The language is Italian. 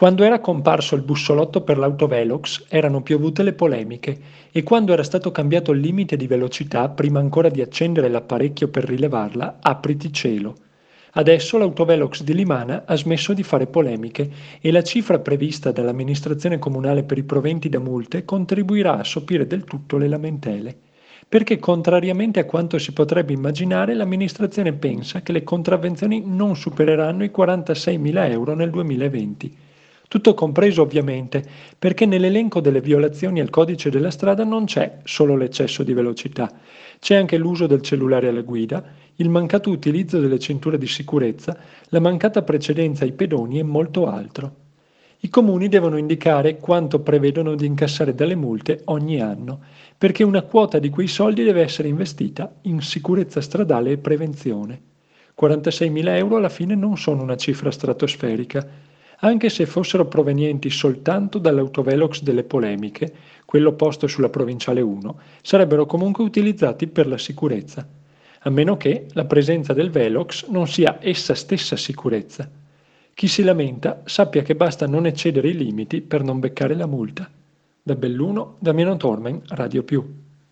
Quando era comparso il bussolotto per l'autovelox erano piovute le polemiche e quando era stato cambiato il limite di velocità prima ancora di accendere l'apparecchio per rilevarla, apriti cielo. Adesso l'autovelox di Limana ha smesso di fare polemiche e la cifra prevista dall'amministrazione comunale per i proventi da multe contribuirà a sopire del tutto le lamentele. Perché contrariamente a quanto si potrebbe immaginare, l'amministrazione pensa che le contravvenzioni non supereranno i 46.000 euro nel 2020. Tutto compreso ovviamente, perché nell'elenco delle violazioni al codice della strada non c'è solo l'eccesso di velocità, c'è anche l'uso del cellulare alla guida, il mancato utilizzo delle cinture di sicurezza, la mancata precedenza ai pedoni e molto altro. I comuni devono indicare quanto prevedono di incassare dalle multe ogni anno, perché una quota di quei soldi deve essere investita in sicurezza stradale e prevenzione. 46.000 euro alla fine non sono una cifra stratosferica, anche se fossero provenienti soltanto dall'autovelox delle polemiche, quello posto sulla provinciale 1, sarebbero comunque utilizzati per la sicurezza, a meno che la presenza del velox non sia essa stessa sicurezza. Chi si lamenta sappia che basta non eccedere i limiti per non beccare la multa. Da Belluno, Damiano Tormen, Radio Più.